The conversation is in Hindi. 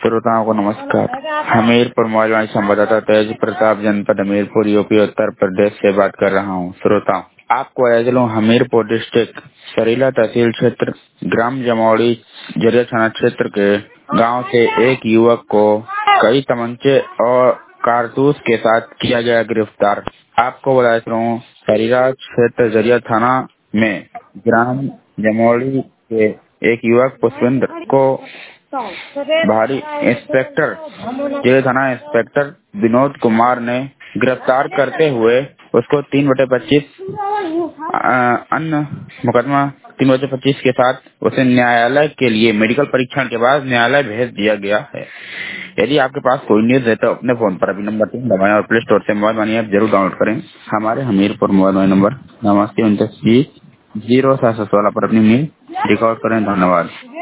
श्रोताओं को नमस्कार। हमीरपुर मौजवानी संवाददाता तेज प्रताप जनपद हमीरपुर यूपी उत्तर प्रदेश से बात कर रहा हूँ। श्रोताओं, आपको एजलों हमीरपुर डिस्ट्रिक्ट सरीला तहसील क्षेत्र ग्राम जमौड़ी जरिया थाना क्षेत्र के गांव से एक युवक को कई तमंचे और कारतूस के साथ किया गया गिरफ्तार। आपको बता दूं, सरीला क्षेत्र जरिया थाना में ग्राम जमौड़ी के एक युवक पुष्पेंद्र को भारी इंस्पेक्टर जेल थाना इंस्पेक्टर विनोद कुमार ने गिरफ्तार करते हुए उसको 3/25 अन्य मुकदमा 3/25 के साथ उसे न्यायालय के लिए मेडिकल परीक्षण के बाद न्यायालय भेज दिया गया है। यदि आपके पास कोई न्यूज है तो अपने फोन पर अभी नंबर 3 दबाएं और प्ले स्टोर से मौजवानी ऐप जरूर डाउनलोड करें। हमारे हमीरपुर मौजवानी नंबर 89 29 20 0716 पर अपनी मेल रिकॉर्ड करें। धन्यवाद।